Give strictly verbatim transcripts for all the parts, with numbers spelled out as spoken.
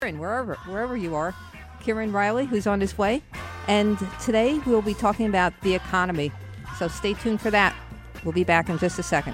And wherever wherever you are, Kieran Riley, who's on his way. And today we'll be talking about the economy. So stay tuned for that. We'll be back in just a second.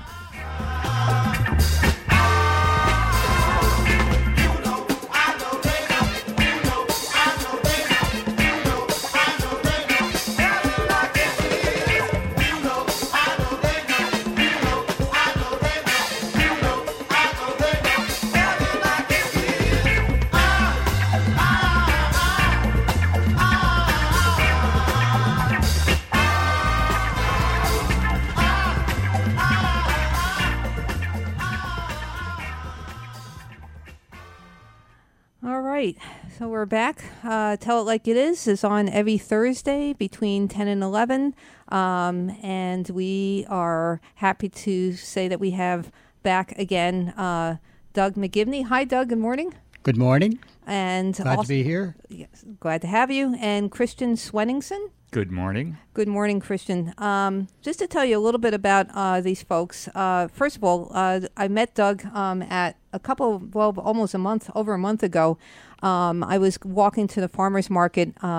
So we're back. Uh, Tell It Like It Is is on every Thursday between ten and eleven. Um, and we are happy to say that we have back again uh, Doug McGivney. Hi, Doug. Good morning. Good morning. And glad also, to be here. Yes, glad to have you. And Christian Swenningson. Good morning. Good morning, Christian. Um, just to tell you a little bit about uh, these folks. Uh, first of all, uh, I met Doug um, at a couple, well, almost a month, over a month ago. Um, I was walking to the farmer's market uh,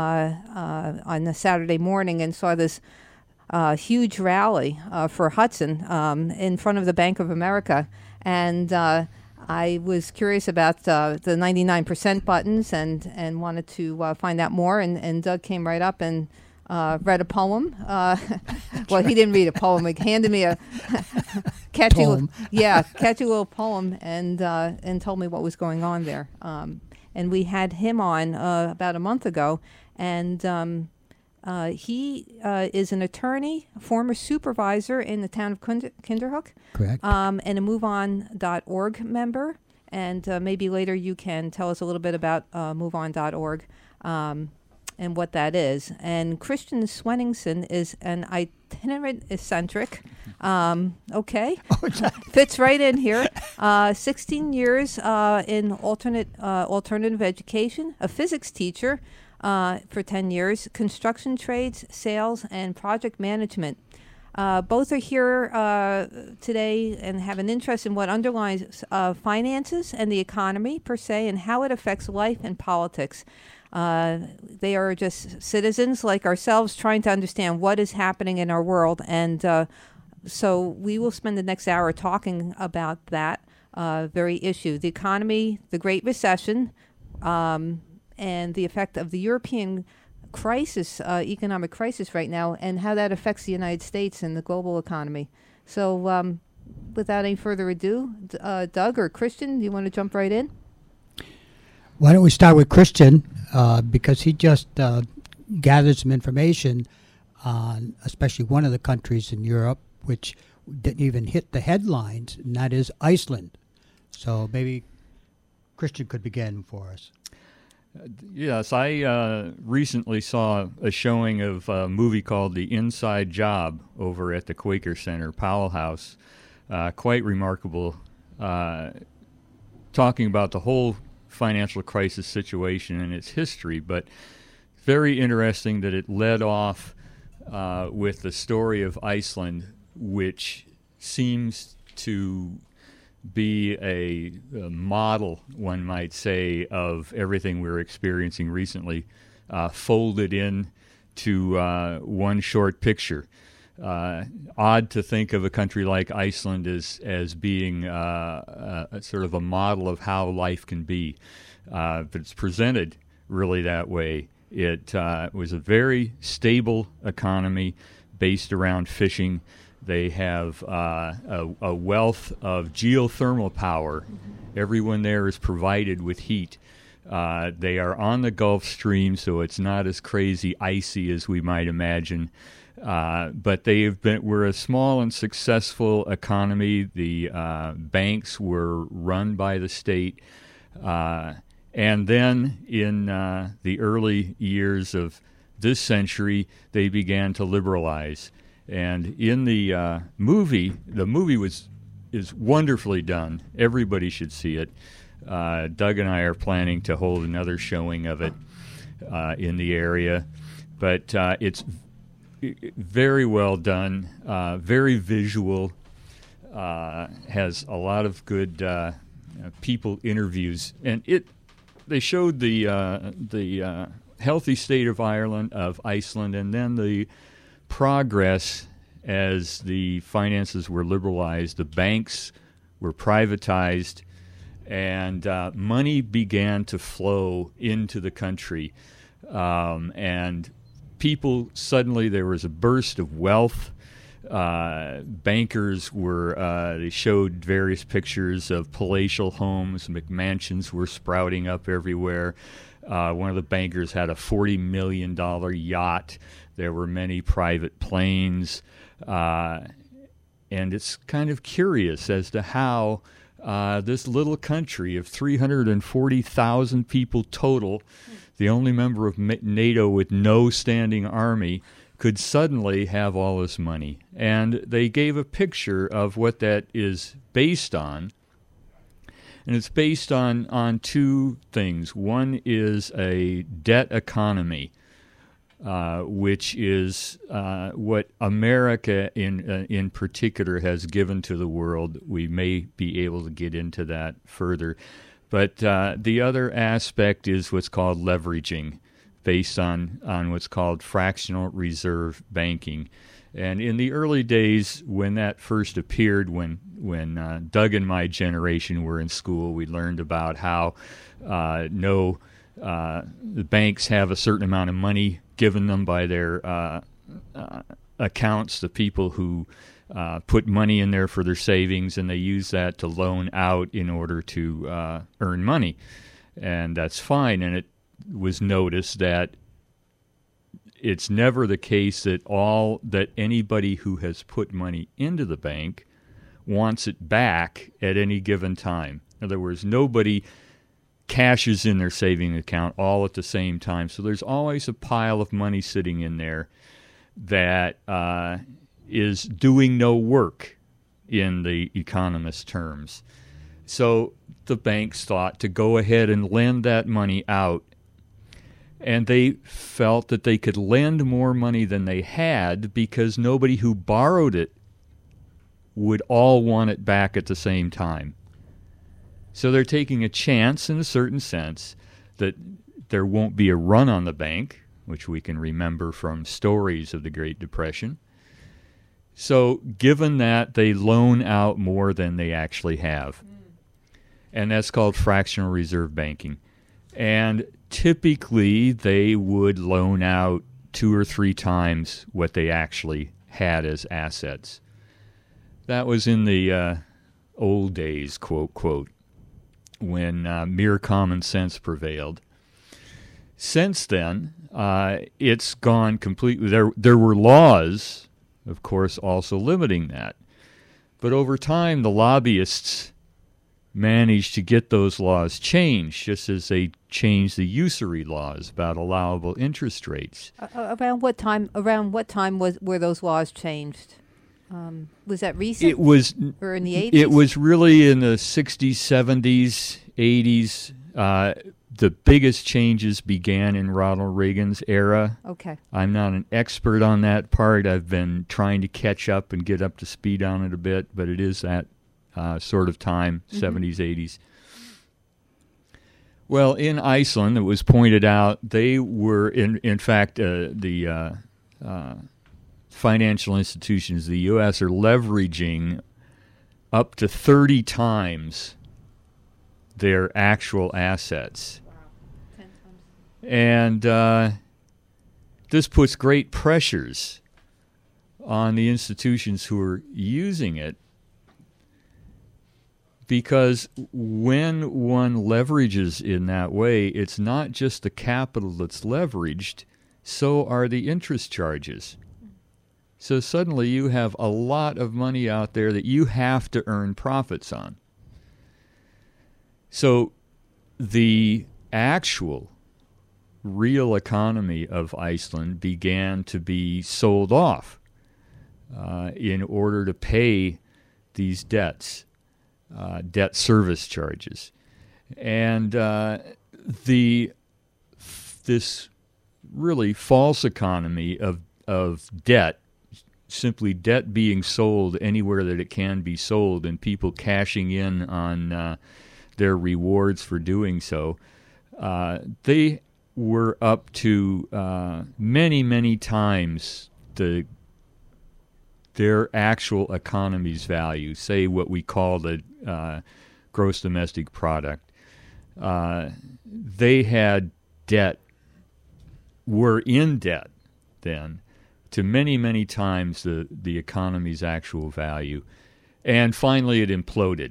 uh, on a Saturday morning and saw this uh, huge rally uh, for Hudson um, in front of the Bank of America. And uh, I was curious about uh, the ninety-nine percent buttons and, and wanted to uh, find out more. And, and Doug came right up and Uh, read a poem. Uh, well, he didn't read a poem. He handed me a catchy, poem. yeah, catchy little poem, and uh, and told me what was going on there. Um, and we had him on uh, about a month ago, and um, uh, he uh, is an attorney, former supervisor in the town of Kinder- Kinderhook, correct, um, and a move on dot org member. And uh, maybe later you can tell us a little bit about uh, move on dot org. Um, and what that is. And Christian Swenningson is an itinerant eccentric. Um, okay. Fits right in here. Uh, sixteen years uh, in alternate uh, alternative education, a physics teacher uh, for ten years, construction trades, sales, and project management. Uh, both are here uh, today and have an interest in what underlies uh, finances and the economy per se and how it affects life and politics. Uh, they are just citizens like ourselves trying to understand what is happening in our world. And uh, so we will spend the next hour talking about that uh, very issue, the economy, the Great Recession, um, and the effect of the European crisis, uh, economic crisis right now, and how that affects the United States and the global economy. So um, without any further ado, uh, Doug or Christian, do you want to jump right in? Why don't we start with Christian, uh, because he just uh, gathered some information on especially one of the countries in Europe which didn't even hit the headlines, and that is Iceland. So maybe Christian could begin for us. Uh, yes, I uh, recently saw a showing of a movie called The Inside Job over at the Quaker Center, Powell House. Uh, quite remarkable, uh, talking about the whole financial crisis situation and its history, but very interesting that it led off uh, with the story of Iceland, which seems to be a, a model, one might say, of everything we're experiencing recently, uh, folded in to uh, one short picture. Uh, odd to think of a country like Iceland as as being uh, a, a sort of a model of how life can be, uh, but it's presented really that way. It uh, was a very stable economy based around fishing. They have uh, a, a wealth of geothermal power. Everyone there is provided with heat. Uh, they are on the Gulf Stream, so it's not as crazy icy as we might imagine. Uh, but they have been. We're a small and successful economy. The uh, banks were run by the state, uh, and then in uh, the early years of this century, they began to liberalize. And in the uh, movie, the movie was is wonderfully done. Everybody should see it. Uh, Doug and I are planning to hold another showing of it uh, in the area, but uh, it's very well done, uh, very visual, uh, has a lot of good uh, people interviews, and it they showed the uh, the uh, healthy state of Ireland of Iceland, and then the progress as the finances were liberalized, the banks were privatized, and uh, money began to flow into the country, um, and people suddenly there was a burst of wealth. Uh, bankers were, uh, they showed various pictures of palatial homes. McMansions were sprouting up everywhere. Uh, one of the bankers had a forty million dollars yacht. There were many private planes. Uh, and it's kind of curious as to how uh, this little country of three hundred forty thousand people total, the only member of NATO with no standing army, could suddenly have all this money. And they gave a picture of what that is based on. And it's based on, on two things. One is a debt economy, uh, which is uh, what America in, uh, in particular has given to the world. We may be able to get into that further. But uh, the other aspect is what's called leveraging, based on, on what's called fractional reserve banking. And in the early days when that first appeared, when when uh, Doug and my generation were in school, we learned about how uh, no uh, the banks have a certain amount of money given them by their uh, uh, accounts, the people who uh, put money in there for their savings, and they use that to loan out in order to uh, earn money. And that's fine, and it was noticed that it's never the case that all that anybody who has put money into the bank wants it back at any given time. In other words, nobody cashes in their saving account all at the same time. So there's always a pile of money sitting in there that uh, is doing no work in the economist terms. So the banks thought to go ahead and lend that money out. And they felt that they could lend more money than they had because nobody who borrowed it would all want it back at the same time. So they're taking a chance, in a certain sense, that there won't be a run on the bank, which we can remember from stories of the Great Depression. So given that, they loan out more than they actually have. And that's called fractional reserve banking. And typically, they would loan out two or three times what they actually had as assets. That was in the uh, old days, quote, quote, when uh, mere common sense prevailed. Since then, uh, it's gone completely. There, there were laws, of course, also limiting that. But over time, the lobbyists managed to get those laws changed, just as they changed the usury laws about allowable interest rates. Uh, around what time? Around what time was were those laws changed? Um, was that recent? It was, or in the eighties? It was really in the sixties, seventies, eighties. Uh, the biggest changes began in Ronald Reagan's era. Okay. I'm not an expert on that part. I've been trying to catch up and get up to speed on it a bit, but it is that Uh, sort of time, mm-hmm. seventies, eighties. Well, in Iceland, it was pointed out, they were, in in fact, uh, the uh, uh, financial institutions, the U S, are leveraging up to thirty times their actual assets. Wow. Ten times. And uh, this puts great pressures on the institutions who are using it, because when one leverages in that way, it's not just the capital that's leveraged, so are the interest charges. So suddenly you have a lot of money out there that you have to earn profits on. So the actual real economy of Iceland began to be sold off uh, in order to pay these debts. Uh, debt service charges, and uh, the this really false economy of of debt, simply debt being sold anywhere that it can be sold, and people cashing in on uh, their rewards for doing so, uh, they were up to uh, many, many times the their actual economy's value, say what we call the uh, gross domestic product. Uh, they had debt, were in debt then, to many, many times the, the economy's actual value. And finally it imploded.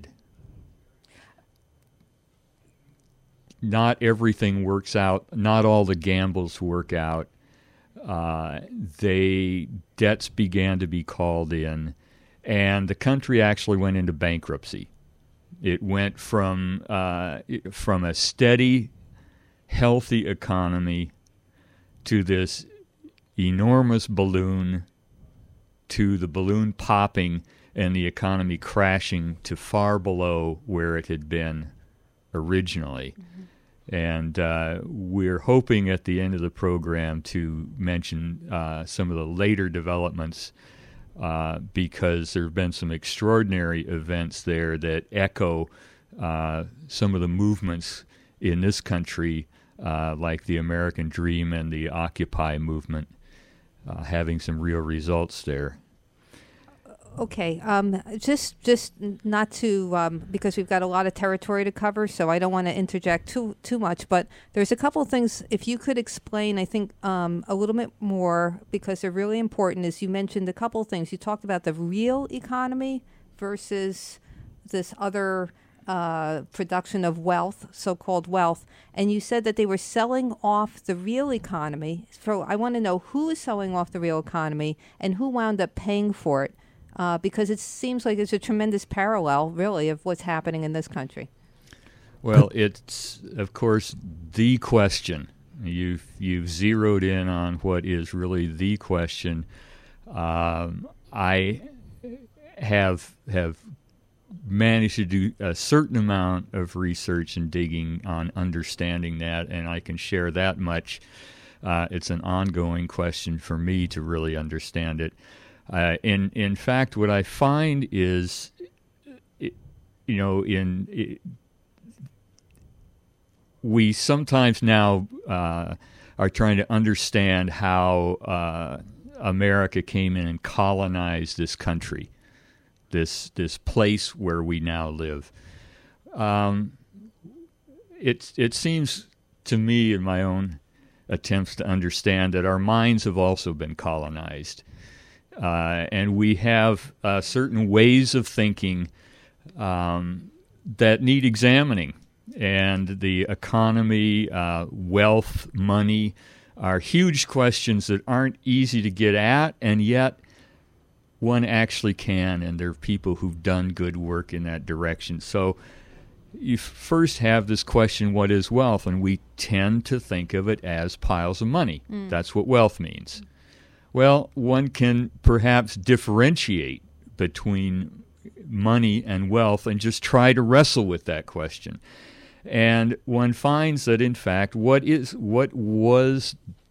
Not everything works out. Not all the gambles work out. Uh, they debts began to be called in, and the country actually went into bankruptcy. It went from uh, from a steady, healthy economy to this enormous balloon, to the balloon popping and the economy crashing to far below where it had been originally. Mm-hmm. And uh, we're hoping at the end of the program to mention uh, some of the later developments uh, because there have been some extraordinary events there that echo uh, some of the movements in this country, uh, like the American Dream and the Occupy movement, uh, having some real results there. Okay, um, just just not to um, because we've got a lot of territory to cover, so I don't want to interject too too much. But there's a couple of things. If you could explain, I think um, a little bit more because they're really important. Is you mentioned a couple of things. You talked about the real economy versus this other uh, production of wealth, so-called wealth, and you said that they were selling off the real economy. So I want to know who is selling off the real economy and who wound up paying for it. Uh, because it seems like it's a tremendous parallel, really, of what's happening in this country. Well, it's, of course, the question. You've, you've zeroed in on what is really the question. Um, I have have managed to do a certain amount of research and digging on understanding that, and I can share that much. Uh, it's an ongoing question for me to really understand it. Uh, in in fact, what I find is, it, you know, in it, we sometimes now uh, are trying to understand how uh, America came in and colonized this country, this this place where we now live. Um, it it seems to me, in my own attempts to understand, that our minds have also been colonized. Uh, and we have uh, certain ways of thinking um, that need examining. And the economy, uh, wealth, money are huge questions that aren't easy to get at, and yet one actually can, and there are people who've done good work in that direction. So you first have this question, what is wealth? And we tend to think of it as piles of money. Mm. That's what wealth means. Well, one can perhaps differentiate between money and wealth and just try to wrestle with that question. And one finds that, in fact, what is what was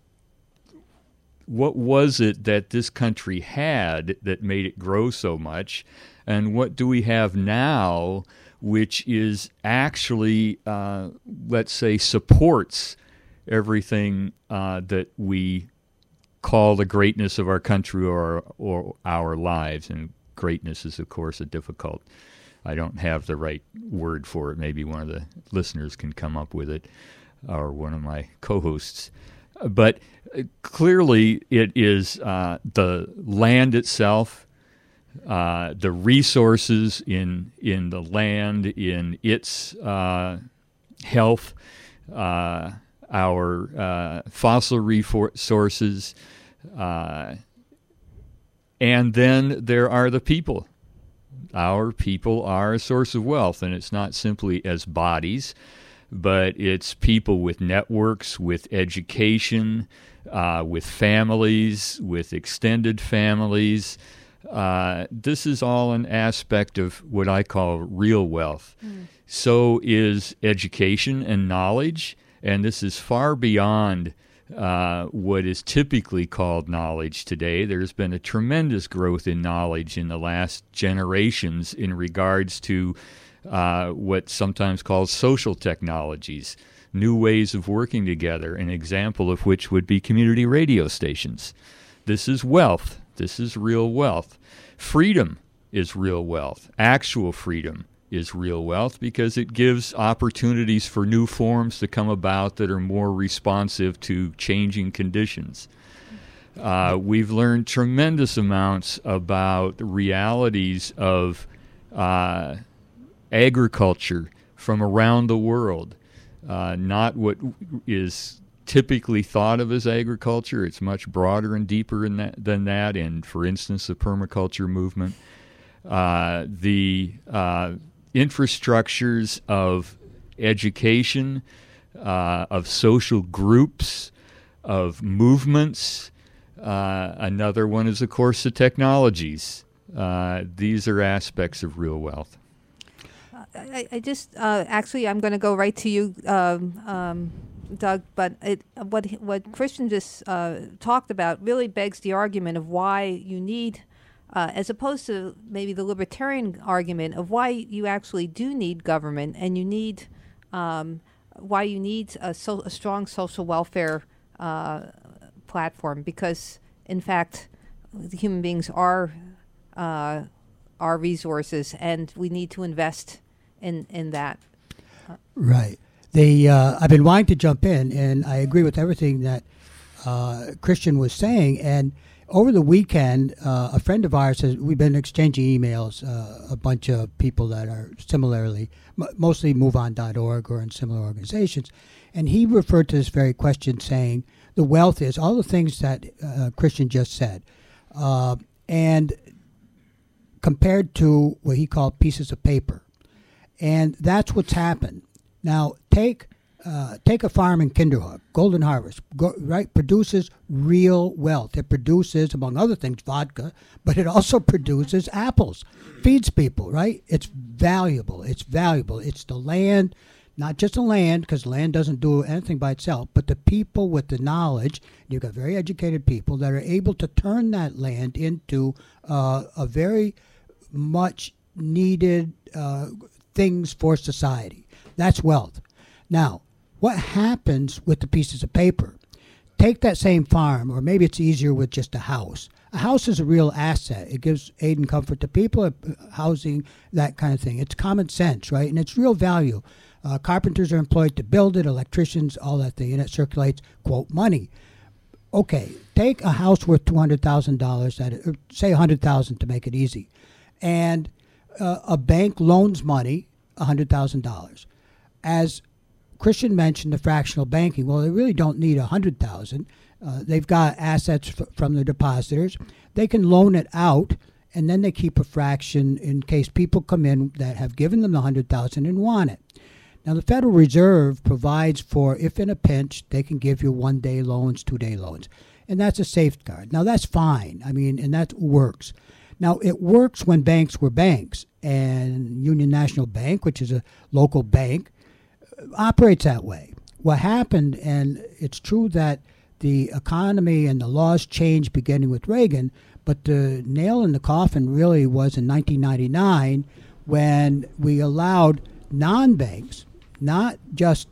what was it that this country had that made it grow so much, and what do we have now which is actually, uh, let's say, supports everything uh, that we call the greatness of our country or or our lives. And greatness is, of course, a difficult, I don't have the right word for it. Maybe one of the listeners can come up with it, or one of my co-hosts. But uh, clearly it is uh, the land itself, uh, the resources in in the land, in its uh, health, uh, our uh, fossil resources, uh, and then there are the people. Our people are a source of wealth, and it's not simply as bodies, but it's people with networks, with education, uh, with families, with extended families. Uh, this is all an aspect of what I call real wealth. Mm. So is education and knowledge, and this is far beyond uh, what is typically called knowledge today. There's been a tremendous growth in knowledge in the last generations in regards to uh, what's sometimes called social technologies. new ways of working together, an example of which would be community radio stations. This is wealth. This is real wealth. Freedom is real wealth. Actual freedom is real wealth because it gives opportunities for new forms to come about that are more responsive to changing conditions. Uh, we've learned tremendous amounts about the realities of uh, agriculture from around the world. Uh, not what is typically thought of as agriculture. It's much broader and deeper in that, than that. And for instance, the permaculture movement, uh, the uh, infrastructures of education, uh, of social groups, of movements. Uh, another one is, of course, the technologies. Uh, these are aspects of real wealth. I, I just uh, actually, I'm going to go right to you, um, um, Doug. But it, what what Christian just uh, talked about really begs the argument of why you need, uh, as opposed to maybe the libertarian argument of why you actually do need government, and you need um, why you need a, so, a strong social welfare uh, platform. Because in fact, the human beings are uh, our resources, and we need to invest in in that. Right. They, uh, I've been wanting to jump in, and I agree with everything that uh, Christian was saying. And over the weekend, uh, a friend of ours has, we've been exchanging emails, uh, a bunch of people that are similarly, m- mostly move on dot org or in similar organizations. And he referred to this very question saying, the wealth is all the things that uh, Christian just said. Uh, and compared to what he called pieces of paper. And that's what's happened. Now, take uh, take a farm in Kinderhook, Golden Harvest, go, right? Produces real wealth. It produces, among other things, vodka, but it also produces apples, feeds people, right? It's valuable. It's valuable. It's the land, not just the land, because land doesn't do anything by itself, but the people with the knowledge. You've got very educated people that are able to turn that land into uh, a very much needed uh, things for society. That's wealth. Now, what happens with the pieces of paper? Take that same farm, or maybe it's easier with just a house. A house is a real asset. It gives aid and comfort to people, housing, that kind of thing. It's common sense, right? And it's real value. Uh, carpenters are employed to build it, electricians, all that thing, and it circulates, quote, money. Okay, take a house worth two hundred thousand dollars, that or say one hundred thousand dollars to make it easy, and uh, a bank loans money, one hundred thousand dollars. As Christian mentioned, the fractional banking, well, they really don't need one hundred thousand dollars. Uh, they've got assets f- from their depositors. They can loan it out, and then they keep a fraction in case people come in that have given them the one hundred thousand dollars and want it. Now, the Federal Reserve provides for, if in a pinch, they can give you one-day loans, two-day loans. And that's a safeguard. Now, that's fine. I mean, and that works. Now, it works when banks were banks. And Union National Bank, which is a local bank, operates that way. What happened, and it's true that the economy and the laws changed beginning with Reagan, but the nail in the coffin really was in nineteen ninety-nine when we allowed non-banks, not just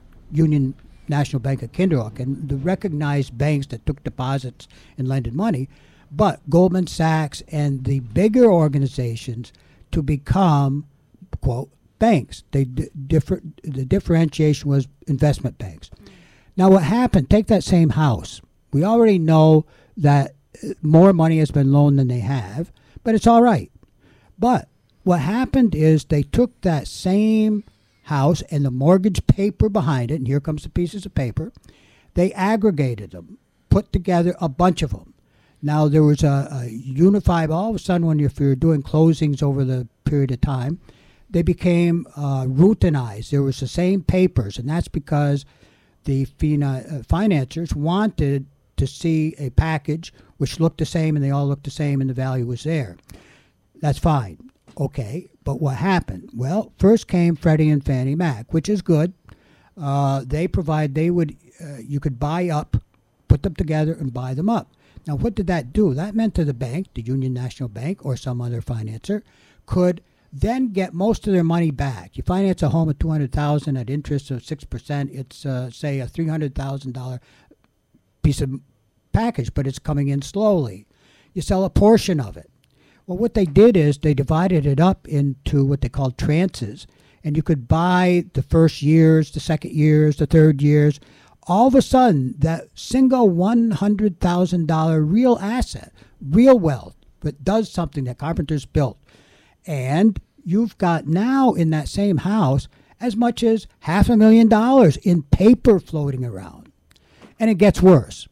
Union National Bank of Kinderhook and the recognized banks that took deposits and lended money, but Goldman Sachs and the bigger organizations to become, quote, banks. They d- differ, the differentiation was investment banks. Now what happened, take that same house. We already know that more money has been loaned than they have, but it's all right. But what happened is they took that same house and the mortgage paper behind it, and here comes the pieces of paper, they aggregated them, put together a bunch of them. Now, there was a, a unified, all of a sudden, when if you're doing closings over the period of time, they became uh, routinized. There was the same papers, and that's because the fina- uh, financiers wanted to see a package which looked the same, and they all looked the same, and the value was there. That's fine. Okay, but what happened? Well, first came Freddie and Fannie Mac, which is good. Uh, they provide, they would, uh, you could buy up, put them together, and buy them up. Now, what did that do? That meant to the bank, the Union National Bank or some other financer, could then get most of their money back. You finance a home at two hundred thousand dollars at interest of six percent. It's, uh, say, a three hundred thousand dollars piece of package, but it's coming in slowly. You sell a portion of it. Well, what they did is they divided it up into what they called tranches, and you could buy the first years, the second years, the third years. All of a sudden, that single one hundred thousand dollars real asset, real wealth, that does something that carpenters built, and you've got now in that same house as much as half a million dollars in paper floating around. And it gets worse.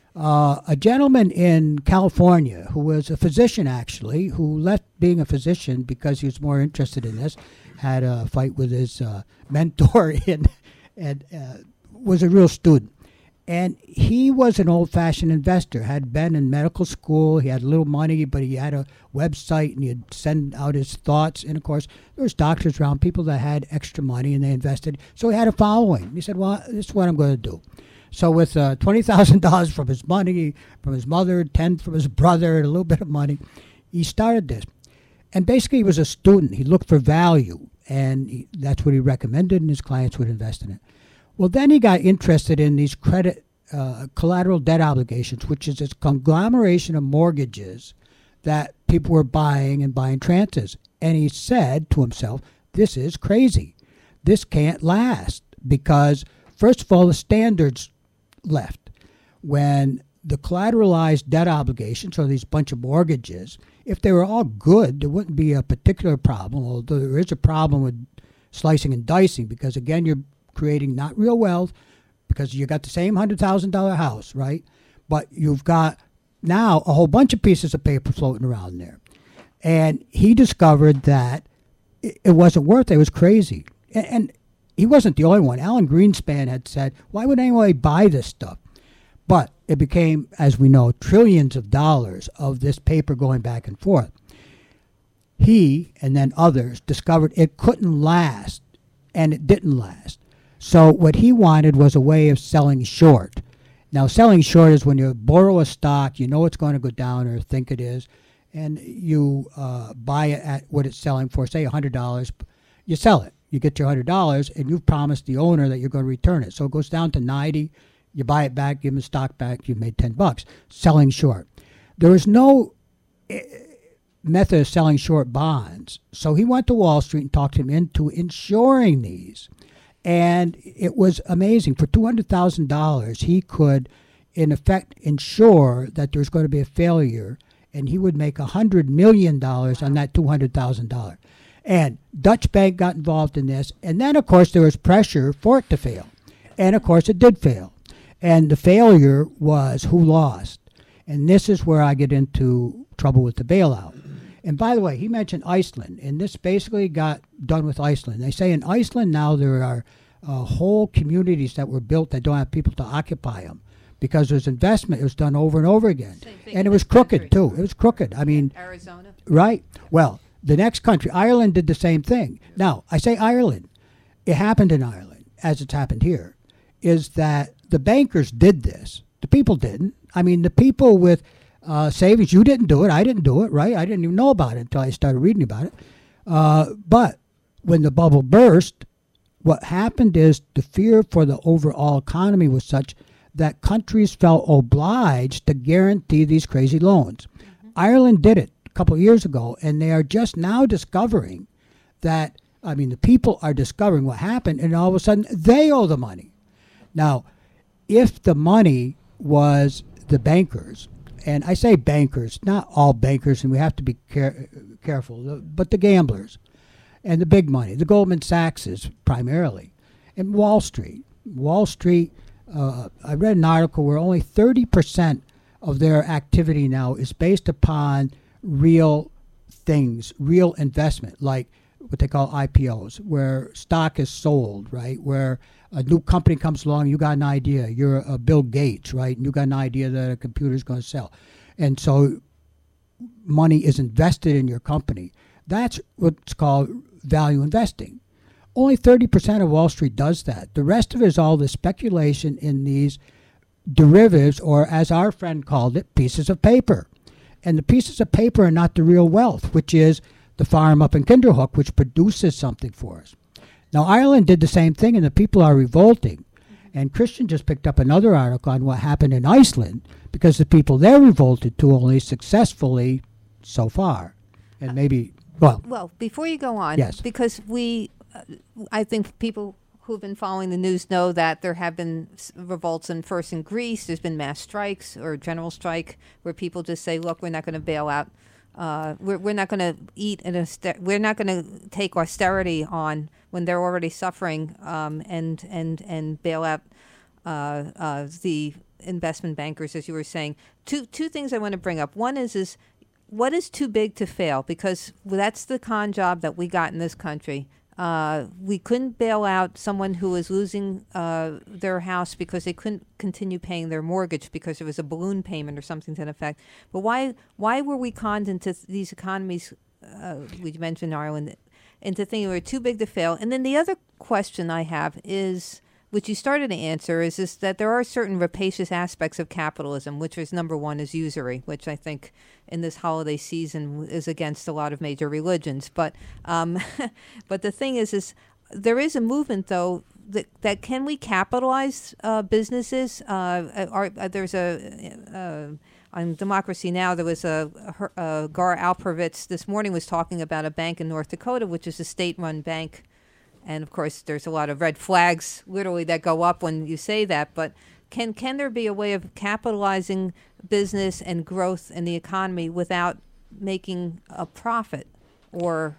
Uh, a gentleman in California who was a physician, actually, who left being a physician because he was more interested in this, had a fight with his uh, mentor in, and uh, was a real student. And he was an old-fashioned investor, had been in medical school. He had little money, but he had a website, and he'd send out his thoughts. And, of course, there was doctors around, people that had extra money, and they invested. So he had a following. He said, well, this is what I'm going to do. So with uh, twenty thousand dollars from his money, from his mother, ten from his brother, and a little bit of money, he started this. And basically, he was a student. He looked for value, and he, that's what he recommended, and his clients would invest in it. Well, then he got interested in these credit uh, collateral debt obligations, which is this conglomeration of mortgages that people were buying and buying tranches. And he said to himself, this is crazy. This can't last because, first of all, the standards left. When the collateralized debt obligations, or these bunch of mortgages, if they were all good, there wouldn't be a particular problem, although there is a problem with slicing and dicing because, again, you're creating not real wealth because you got the same one hundred thousand dollars house, right? But you've got now a whole bunch of pieces of paper floating around there. And he discovered that it wasn't worth it. It was crazy. And, and he wasn't the only one. Alan Greenspan had said, why would anyone buy this stuff? But it became, as we know, trillions of dollars of this paper going back and forth. He and then others discovered it couldn't last, and it didn't last. So what he wanted was a way of selling short. Now, selling short is when you borrow a stock, you know it's going to go down or think it is, and you uh, buy it at what it's selling for, say one hundred dollars. You sell it. You get your one hundred dollars, and you've promised the owner that you're going to return it. So it goes down to ninety. You buy it back, give him the stock back, you've made ten bucks. Selling short. There was no uh, method of selling short bonds. So he went to Wall Street and talked him into insuring these. And it was amazing. For two hundred thousand dollars, he could, in effect, ensure that there's going to be a failure, and he would make one hundred million dollars on that two hundred thousand dollars. And Dutch Bank got involved in this. And then, of course, there was pressure for it to fail. And, of course, it did fail. And the failure was who lost. And this is where I get into trouble with the bailout. And by the way, he mentioned Iceland, and this basically got done with Iceland. They say in Iceland now there are uh, whole communities that were built that don't have people to occupy them because there's investment. It was done over and over again. And it was crooked, too. It was crooked. I mean, Arizona. Right. Well, the next country, Ireland, did the same thing. Now, I say Ireland. It happened in Ireland, as it's happened here, is that the bankers did this. The people didn't. I mean, the people with Uh, savings, you didn't do it. I didn't do it, right? I didn't even know about it until I started reading about it. Uh, but when the bubble burst, what happened is the fear for the overall economy was such that countries felt obliged to guarantee these crazy loans. Mm-hmm. Ireland did it a couple of years ago, and they are just now discovering that, I mean, the people are discovering what happened, and all of a sudden they owe the money. Now, if the money was the bankers, and I say bankers, not all bankers, and we have to be care- careful, but the gamblers and the big money, the Goldman Sachses primarily, and Wall Street. Wall Street, uh, I read an article where only thirty percent of their activity now is based upon real things, real investment, like what they call I P Os, where stock is sold, right, where a new company comes along, you got an idea. You're a Bill Gates, right? And you got an idea that a computer is going to sell. And so money is invested in your company. That's what's called value investing. Only thirty percent of Wall Street does that. The rest of it is all the speculation in these derivatives, or as our friend called it, pieces of paper. And the pieces of paper are not the real wealth, which is the farm up in Kinderhook, which produces something for us. Now, Ireland did the same thing, and the people are revolting. And Christian just picked up another article on what happened in Iceland, because the people there revolted too, only successfully so far. And maybe, well. Well, before you go on, yes. because we, uh, I think people who've been following the news know that there have been revolts in first in Greece. There's been mass strikes or general strike where people just say, look, we're not going to bail out. Uh, we're, we're not going to eat and auster- we're not going to take austerity on when they're already suffering um, and and and bail out uh, uh, the investment bankers, as you were saying. Two two things I want to bring up. One is is what is too big to fail? Because that's the con job that we got in this country. Uh, we couldn't bail out someone who was losing uh, their house because they couldn't continue paying their mortgage because there was a balloon payment or something to that effect. But why why were we conned into th- these economies, uh, we mentioned Ireland, into thinking we were too big to fail? And then the other question I have is, which you started to answer, is, is that there are certain rapacious aspects of capitalism, which is number one is usury, which I think in this holiday season is against a lot of major religions. But um, but the thing is, is there is a movement, though, that, that can we capitalize uh, businesses? Uh, are, are, there's a... Uh, on Democracy Now!, there was a, a, a Gar Alperovitz this morning was talking about a bank in North Dakota, which is a state-run bank. And, of course, there's a lot of red flags, literally, that go up when you say that. But can can there be a way of capitalizing business and growth in the economy without making a profit? Or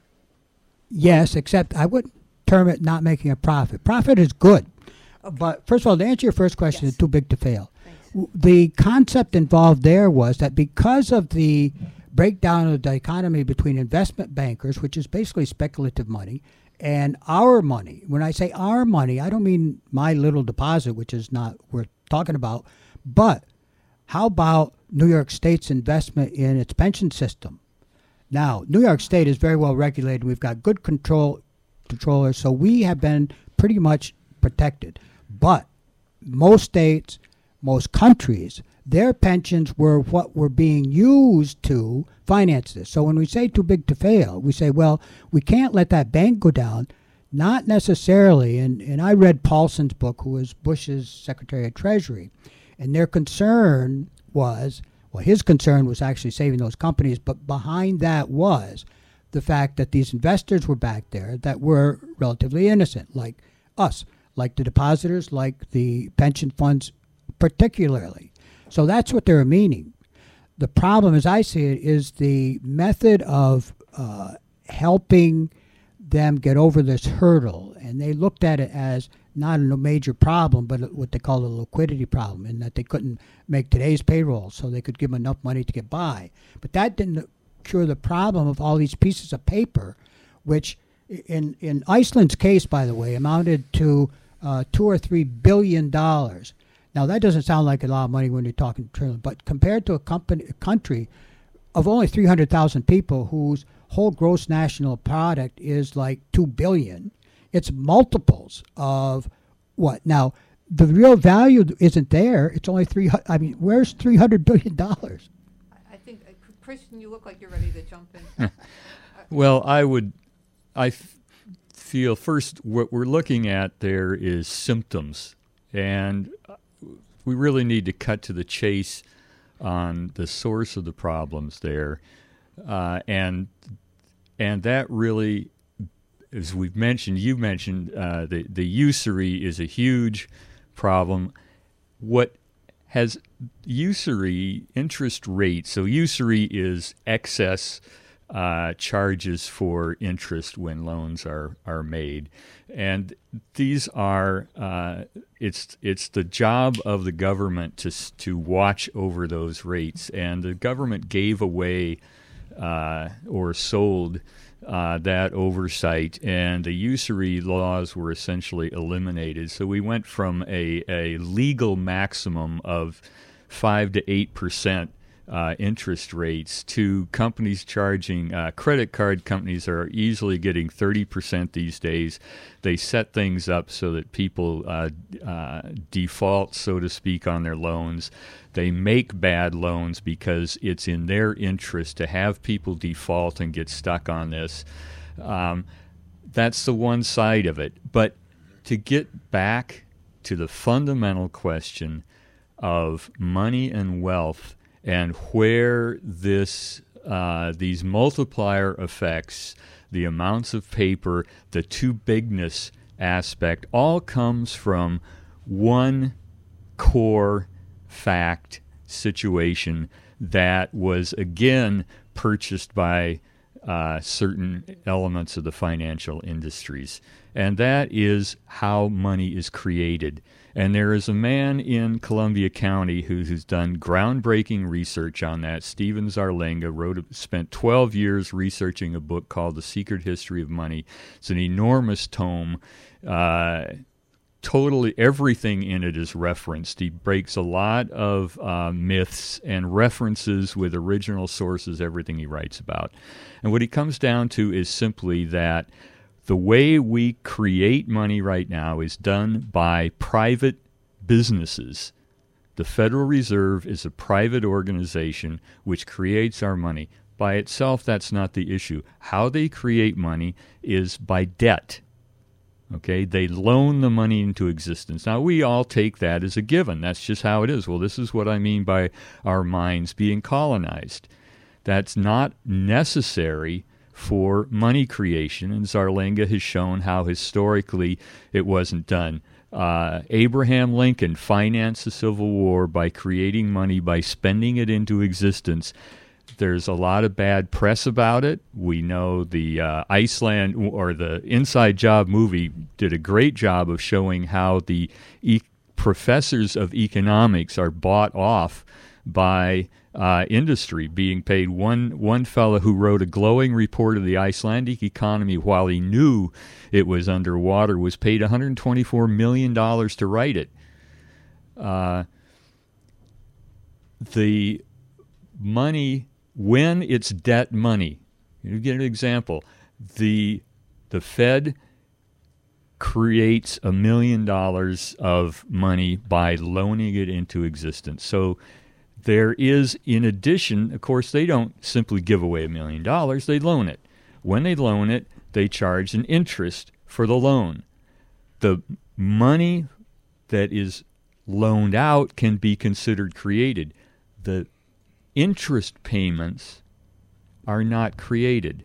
Yes, except I wouldn't term it not making a profit. Profit is good. Okay. But, first of all, to answer your first question, Yes. it's too big to fail. Thanks. The concept involved there was that because of the breakdown of the economy between investment bankers, which is basically speculative money, and our money. When I say our money, I don't mean my little deposit, which is not worth talking about, but how about New York State's investment in its pension system? Now, New York State is very well regulated. We've got good control controllers, so we have been pretty much protected. But most states, most countries, their pensions were what were being used to finance this. So when we say too big to fail, we say, well, we can't let that bank go down. Not necessarily. And, and I read Paulson's book, who was Bush's Secretary of Treasury. And their concern was, well, his concern was actually saving those companies. But behind that was the fact that these investors were back there that were relatively innocent, like us, like the depositors, like the pension funds particularly. So that's what they're meaning. The problem, as I see it, is the method of uh, helping them get over this hurdle. And they looked at it as not a major problem, but what they call a liquidity problem, in that they couldn't make today's payroll, so they could give them enough money to get by. But that didn't cure the problem of all these pieces of paper, which in, in Iceland's case, by the way, amounted to uh, two or three billion dollars. Now, that doesn't sound like a lot of money when you're talking trillion, but compared to a, company, a country of only three hundred thousand people whose whole gross national product is like two billion dollars, it's multiples of what? Now, the real value isn't there. It's only three hundred. I mean, where's three hundred billion dollars? I think, uh, Christian, you look like you're ready to jump in. Well, I would, I f- feel first what we're looking at there is symptoms, and we really need to cut to the chase on the source of the problems there, uh, and and that really, as we've mentioned, you mentioned uh, the the usury is a huge problem. What has usury interest rate? So usury is excess uh, charges for interest when loans are are made, and these are uh, it's it's the job of the government to to watch over those rates, and the government gave away uh, or sold uh, that oversight, and the usury laws were essentially eliminated. So we went from a, a legal maximum of five to eight percent uh, interest rates to companies charging, uh, credit card companies are easily getting thirty percent these days. They set things up so that people uh, uh, default, so to speak, on their loans. They make bad loans because it's in their interest to have people default and get stuck on this. Um, that's the one side of it. But to get back to the fundamental question of money and wealth and where this uh, these multiplier effects, the amounts of paper, the too bigness aspect, all comes from one core fact situation that was again purchased by uh, certain elements of the financial industries, and that is how money is created. And there is a man in Columbia County who, who's done groundbreaking research on that. Steven Zarlenga wrote, a, spent twelve years researching a book called The Secret History of Money. It's an enormous tome. Uh, totally everything in it is referenced. He breaks a lot of uh, myths and references with original sources, everything he writes about. And what he comes down to is simply that the way we create money right now is done by private businesses. The Federal Reserve is a private organization which creates our money. By itself, that's not the issue. How they create money is by debt. Okay, they loan the money into existence. Now, we all take that as a given. That's just how it is. Well, this is what I mean by our minds being colonized. That's not necessary for money creation, and Zarlenga has shown how historically it wasn't done. Uh, Abraham Lincoln financed the Civil War by creating money, by spending it into existence. There's a lot of bad press about it. We know the uh, Iceland or the Inside Job movie did a great job of showing how the e- professors of economics are bought off by uh, industry, being paid. One one fellow who wrote a glowing report of the Icelandic economy while he knew it was underwater was paid one hundred twenty-four million dollars to write it. Uh, the money, when it's debt money, you get an example. The the Fed creates a million dollars of money by loaning it into existence. So there is, in addition, of course, they don't simply give away a million dollars, they loan it. When they loan it, they charge an interest for the loan. The money that is loaned out can be considered created. The interest payments are not created.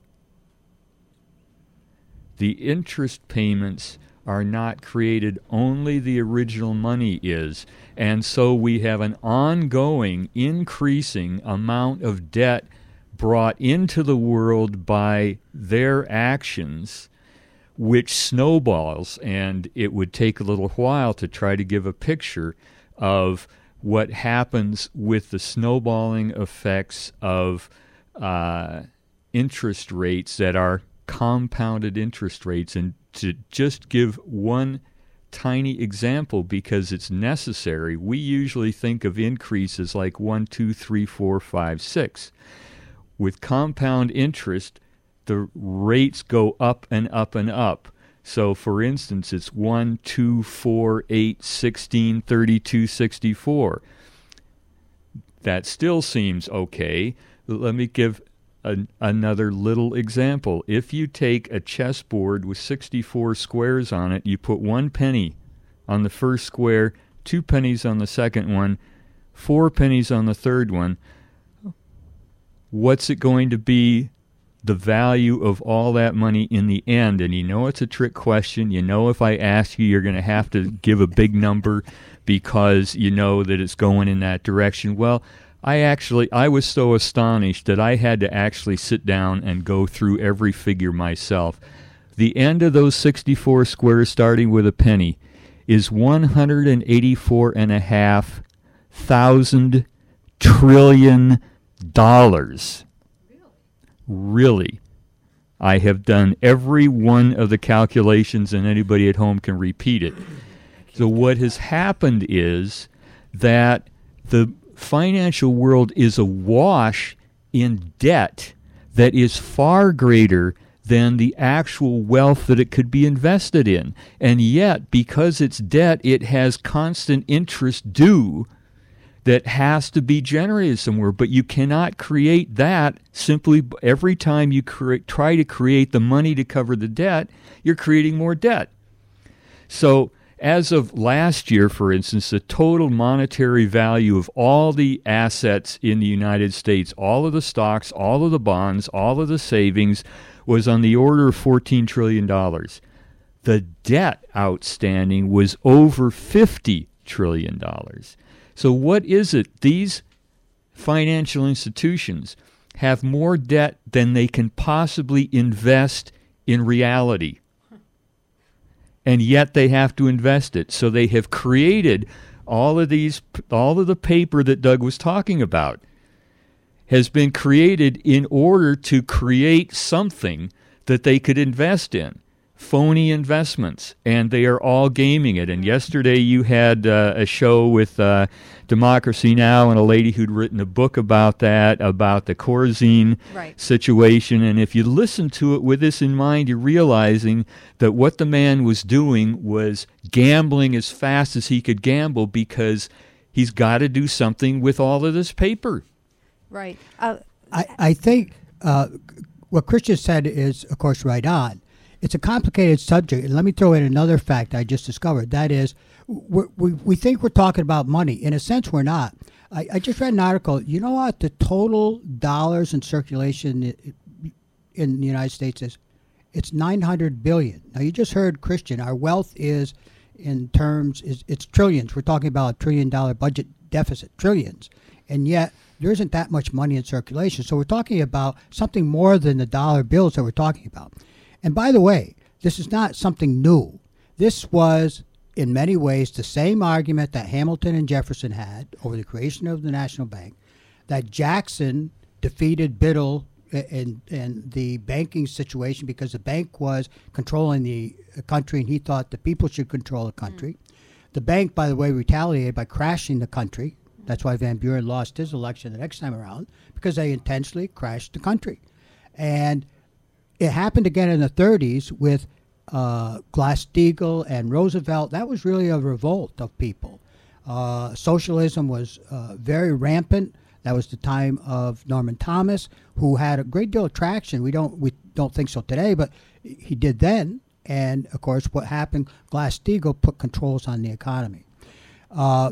The interest payments are not created, only the original money is. And so we have an ongoing, increasing amount of debt brought into the world by their actions, which snowballs. And it would take a little while to try to give a picture of what happens with the snowballing effects of uh, interest rates that are compounded interest rates. And to just give one tiny example, because it's necessary, we usually think of increases like one, two, three, four, five, six. With compound interest, the rates go up and up and up. So, for instance, it's one, two, four, eight, sixteen, thirty-two, sixty-four. That still seems okay. Let me give a, another little example. If you take a chessboard with sixty-four squares on it, you put one penny on the first square, two pennies on the second one, four pennies on the third one, what's it going to be the value of all that money in the end? And you know it's a trick question. You know if I ask you, you're going to have to give a big number because you know that it's going in that direction. Well, I actually, I was so astonished that I had to actually sit down and go through every figure myself. The end of those sixty-four squares, starting with a penny, is one hundred eighty-four and a half thousand trillion dollars. Really. I have done every one of the calculations, and anybody at home can repeat it. So what has happened is that the financial world is awash in debt that is far greater than the actual wealth that it could be invested in. And yet, because it's debt, it has constant interest due that has to be generated somewhere. But you cannot create that simply b- every time you cre- try to create the money to cover the debt, you're creating more debt. So as of last year, for instance, the total monetary value of all the assets in the United States, all of the stocks, all of the bonds, all of the savings, was on the order of fourteen trillion dollars. The debt outstanding was over fifty trillion dollars. So what is it? These financial institutions have more debt than they can possibly invest in reality. And yet they have to invest it. So they have created all of these, all of the paper that Doug was talking about has been created in order to create something that they could invest in. Phony investments, and they are all gaming it. And yesterday you had uh, a show with uh, Democracy Now! And a lady who'd written a book about that, about the Corzine Right. situation. And if you listen to it with this in mind, you're realizing that what the man was doing was gambling as fast as he could gamble because he's got to do something with all of this paper. Right. Uh, I, I think uh, what Christian said is, of course, right on. It's a complicated subject. And let me throw in another fact I just discovered. That is, we're, we we think we're talking about money. In a sense, we're not. I, I just read an article. You know what? The total dollars in circulation in the United States is it's nine hundred billion. Now, you just heard Christian. Our wealth is, in terms, is it's trillions. We're talking about a trillion dollar budget deficit, trillions. And yet, there isn't that much money in circulation. So we're talking about something more than the dollar bills that we're talking about. And by the way, this is not something new. This was, in many ways, the same argument that Hamilton and Jefferson had over the creation of the National Bank, that Jackson defeated Biddle in, in the banking situation because the bank was controlling the country and he thought the people should control the country. Mm. The bank, by the way, retaliated by crashing the country. That's why Van Buren lost his election the next time around, because they intentionally crashed the country. And it happened again in the thirties with uh, Glass-Steagall and Roosevelt. That was really a revolt of people. Uh, socialism was uh, very rampant. That was the time of Norman Thomas, who had a great deal of traction. We don't we don't think so today, but he did then. And of course, what happened? Glass-Steagall put controls on the economy. Uh,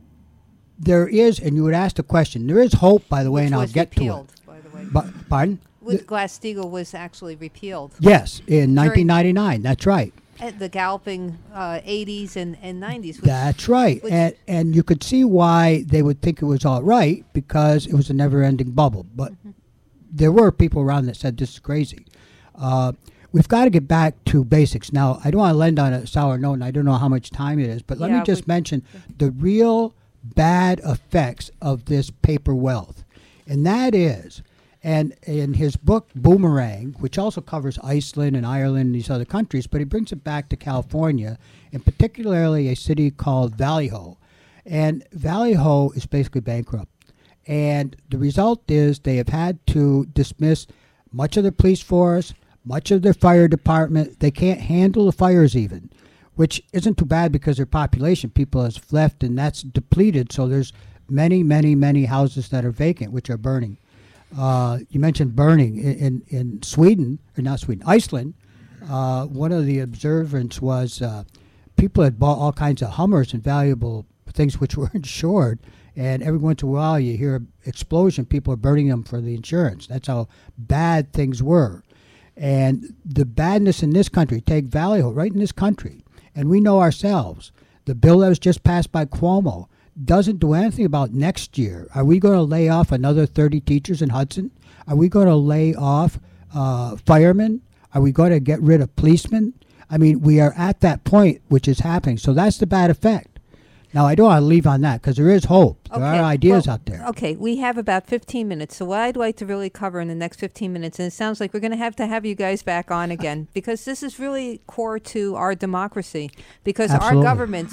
there is, and you would ask the question. There is hope, by the way, Which and I'll was get repealed, to it. by the way. But, pardon? With Glass-Steagall was actually repealed. Yes, in nineteen ninety-nine. That's right. At the galloping uh, eighties and, and nineties. Which, That's right. which- And and you could see why they would think it was all right, because it was a never-ending bubble. But Mm-hmm. there were people around that said this is crazy. Uh, we've got to get back to basics. Now, I don't want to land on a sour note, and I don't know how much time it is, but let Yeah, me just we- mention the real bad effects of this paper wealth. And that is, and in his book, Boomerang, which also covers Iceland and Ireland and these other countries, but he brings it back to California, and particularly a city called Vallejo. And Vallejo is basically bankrupt. And the result is they have had to dismiss much of their police force, much of their fire department. They can't handle the fires even, which isn't too bad because their population, people has left, and that's depleted. So there's many, many, many houses that are vacant, which are burning. Uh, you mentioned burning in, in, in Sweden, or not Sweden, Iceland. Uh, one of the observants was uh, people had bought all kinds of Hummers and valuable things which were insured, and every once in a while you hear an explosion, people are burning them for the insurance. That's how bad things were. And the badness in this country, take Vallejo, right in this country, and we know ourselves, the bill that was just passed by Cuomo doesn't do anything about next year. Are we going to lay off another thirty teachers in Hudson? Are we going to lay off uh, firemen? Are we going to get rid of policemen? I mean, we are at that point, which is happening. So that's the bad effect. Now, I don't want to leave on that because there is hope. There Okay, are ideas well, out there. Okay, we have about fifteen minutes. So what I'd like to really cover in the next fifteen minutes, and it sounds like we're going to have to have you guys back on again, because this is really core to our democracy, because Absolutely. our governments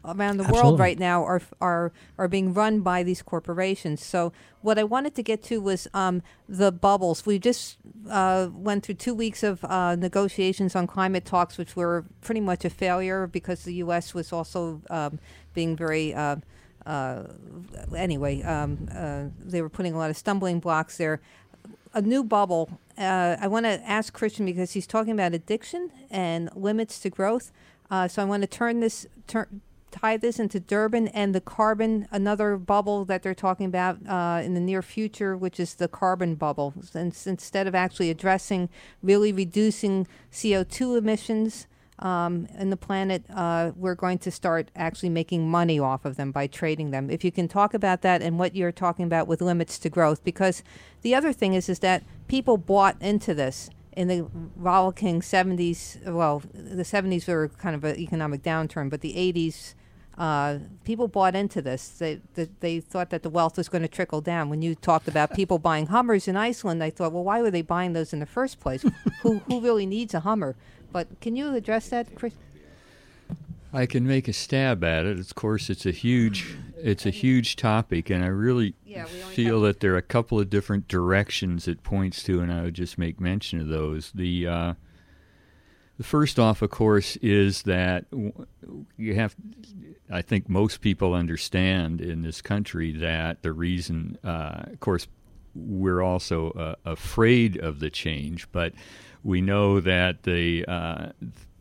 around the Absolutely. world right now are are are being run by these corporations. So what I wanted to get to was um, the bubbles. We just uh, went through two weeks of uh, negotiations on climate talks, which were pretty much a failure because the U S was also um, being very. Uh, uh, anyway, um, uh, they were putting a lot of stumbling blocks there. A new bubble. Uh, I want to ask Christian because he's talking about addiction and limits to growth. Uh, so I want to turn this, turn, tie this into Durban and the carbon, another bubble that they're talking about uh, in the near future, which is the carbon bubble. And instead of actually addressing really reducing C O two emissions um, in the planet, uh, we're going to start actually making money off of them by trading them. If you can talk about that and what you're talking about with limits to growth, because the other thing is is that people bought into this in the rollicking seventies. Well, the seventies were kind of an economic downturn, but the eighties, uh, people bought into this. They, they they thought that the wealth was going to trickle down. When you talked about people buying Hummers in Iceland, I thought, well, why were they buying those in the first place? who who really needs a Hummer? But can you address that, Chris? I can make a stab at it. Of course, it's a huge, it's a huge topic, and I really Yeah, we only feel have- that there are a couple of different directions it points to, and I would just make mention of those. The uh, the first off, of course, is that w- you have. I think most people understand in this country that the reason, uh, of course, we're also uh, afraid of the change, but we know that the uh,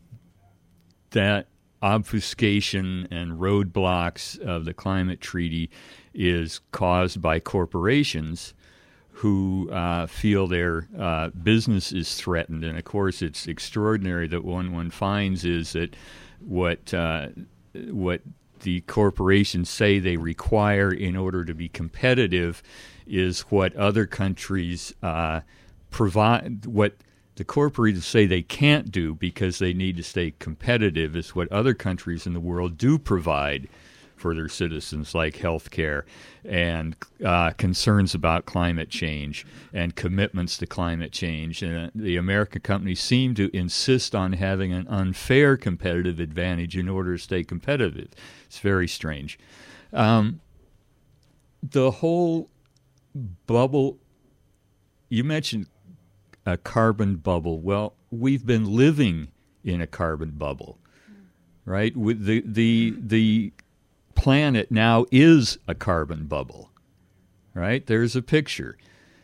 that obfuscation and roadblocks of the climate treaty is caused by corporations who uh, feel their uh, business is threatened. And of course, it's extraordinary that one one finds is that what uh, what the corporations say they require in order to be competitive is what other countries uh, provide. What the corporations say they can't do because they need to stay competitive is what other countries in the world do provide for their citizens, like health care and uh, concerns about climate change and commitments to climate change. And uh, the American companies seem to insist on having an unfair competitive advantage in order to stay competitive. It's very strange. Um, the whole bubble, you mentioned a carbon bubble. Well, we've been living in a carbon bubble, right? With the the the planet now is a carbon bubble, right? There's a picture.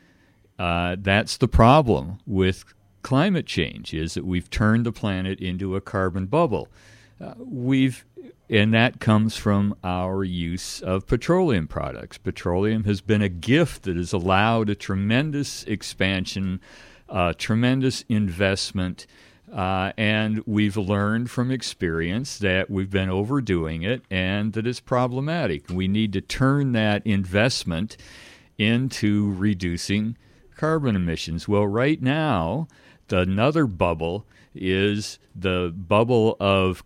Uh, that's the problem with climate change, is that we've turned the planet into a carbon bubble. Uh, we've and that comes from our use of petroleum products. Petroleum has been a gift that has allowed a tremendous expansion, uh, tremendous investment, uh, and we've learned from experience that we've been overdoing it and that it's problematic. We need to turn that investment into reducing carbon emissions. Well, right now, the, another bubble is the bubble of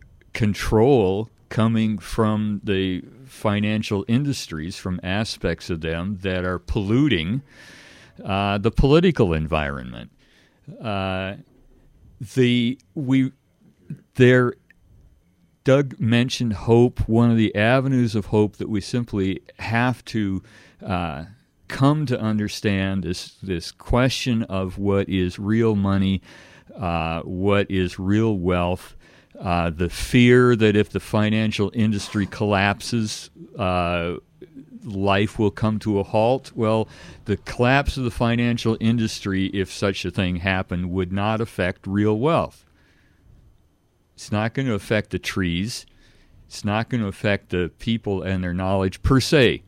control coming from the financial industries, from aspects of them that are polluting uh, the political environment. Uh, the we there. Doug mentioned hope. One of the avenues of hope that we simply have to uh, come to understand is this question of what is real money, uh, what is real wealth. Uh, the fear that if the financial industry collapses, uh, life will come to a halt. Well, the collapse of the financial industry, if such a thing happened, would not affect real wealth. It's not going to affect the trees. It's not going to affect the people and their knowledge per se.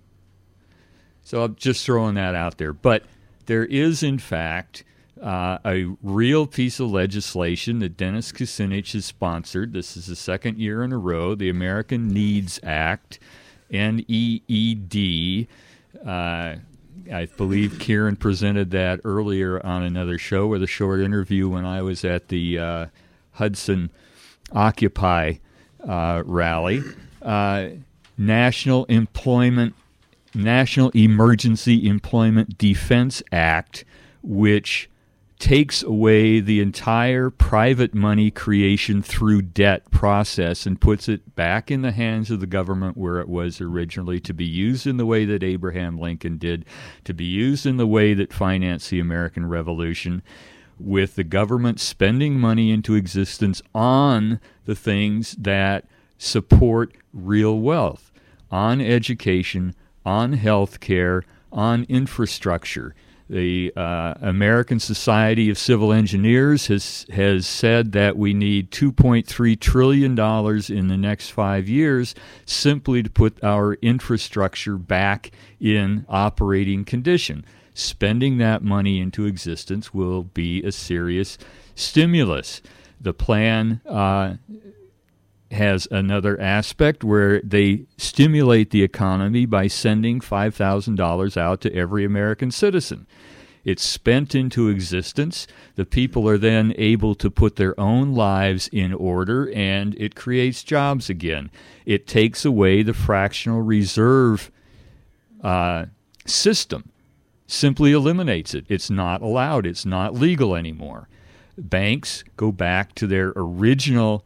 So I'm just throwing that out there. But there is, in fact, Uh, a real piece of legislation that Dennis Kucinich has sponsored. This is the second year in a row, the American Needs Act, N E E D. Uh, I believe Kieran presented that earlier on another show with a short interview when I was at the uh, Hudson Occupy uh, rally. Uh, National Employment, National Emergency Employment Defense Act, which takes away the entire private money creation through debt process and puts it back in the hands of the government where it was originally, to be used in the way that Abraham Lincoln did, to be used in the way that financed the American Revolution, with the government spending money into existence on the things that support real wealth, on education, on health care, on infrastructure. The uh, American Society of Civil Engineers has has said that we need two point three trillion dollars in the next five years simply to put our infrastructure back in operating condition. Spending that money into existence will be a serious stimulus. The plan uh, has another aspect where they stimulate the economy by sending five thousand dollars out to every American citizen. It's spent into existence. The people are then able to put their own lives in order, and it creates jobs again. It takes away the fractional reserve uh, system, simply eliminates it. It's not allowed. It's not legal anymore. Banks go back to their original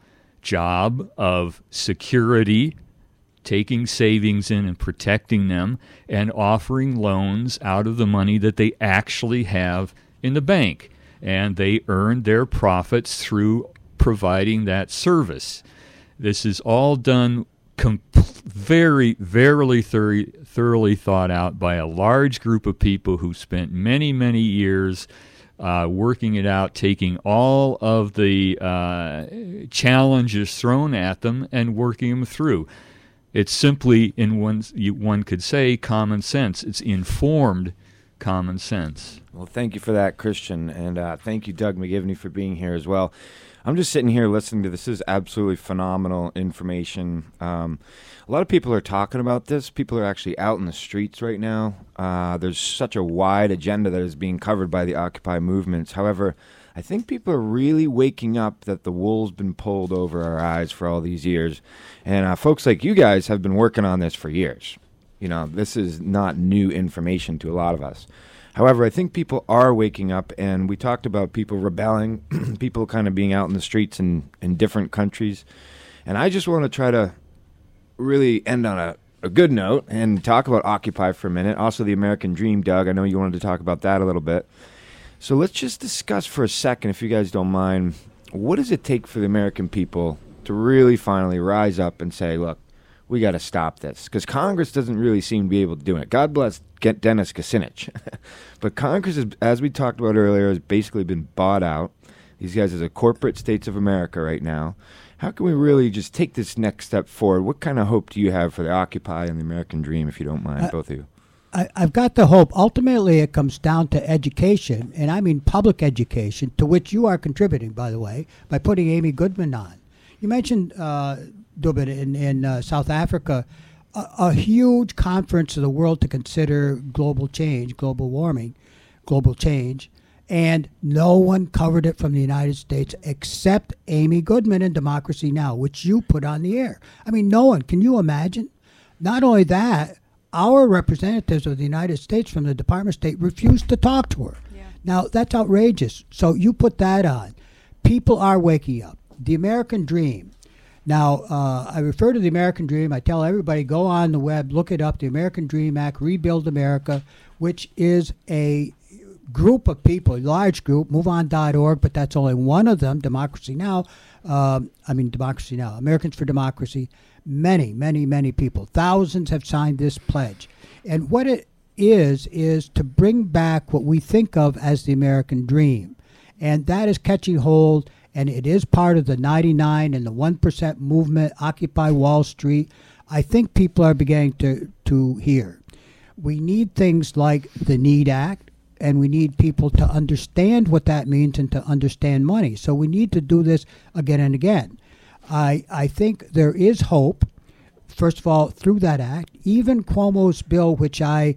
job of security, taking savings in and protecting them, and offering loans out of the money that they actually have in the bank. And they earn their profits through providing that service. This is all done com- very, very thor- thoroughly thought out by a large group of people who spent many, many years Uh, working it out, taking all of the uh, challenges thrown at them and working them through. It's simply, in one, you, one could say, common sense. It's informed common sense. Well, thank you for that, Christian, and uh, thank you, Doug McGivney, for being here as well. I'm just sitting here listening to this. This is absolutely phenomenal information. Um, a lot of people are talking about this. People are actually out in the streets right now. Uh, there's such a wide agenda that is being covered by the Occupy movements. However, I think people are really waking up that the wool's been pulled over our eyes for all these years. And uh, folks like you guys have been working on this for years. You know, this is not new information to a lot of us. However, I think people are waking up, and we talked about people rebelling, people kind of being out in the streets in, in different countries. And I just want to try to really end on a, a good note and talk about Occupy for a minute. Also, the American Dream, Doug. I know you wanted to talk about that a little bit. So let's just discuss for a second, if you guys don't mind, what does it take for the American people to really finally rise up and say, look, we got to stop this? Because Congress doesn't really seem to be able to do it. God bless Dennis Kucinich. But Congress, is, as we talked about earlier, has basically been bought out. These guys are the corporate states of America right now. How can we really just take this next step forward? What kind of hope do you have for the Occupy and the American Dream, if you don't mind, uh, both of you? I, I've got the hope. Ultimately, it comes down to education, and I mean public education, to which you are contributing, by the way, by putting Amy Goodman on. You mentioned, uh, Dubin, in, in uh, South Africa, a, a huge conference of the world to consider global change, global warming, global change, and no one covered it from the United States except Amy Goodman in Democracy Now!, which you put on the air. I mean, no one. Can you imagine? Not only that, our representatives of the United States from the Department of State refused to talk to her. Yeah. Now, that's outrageous. So you put that on. People are waking up. The American Dream. Now, uh, I refer to the American Dream. I tell everybody, go on the web, look it up, the American Dream Act, Rebuild America, which is a group of people, a large group, move on dot org, but that's only one of them, Democracy Now! Um, I mean, Democracy Now!, Americans for Democracy. Many, many, many people, thousands have signed this pledge. And what it is, is to bring back what we think of as the American Dream. And that is catching hold, and it is part of the ninety-nine and the one percent movement, Occupy Wall Street. I think people are beginning to, to hear. We need things like the NEED Act, and we need people to understand what that means and to understand money. So we need to do this again and again. I, I think there is hope, first of all, through that act. Even Cuomo's bill, which I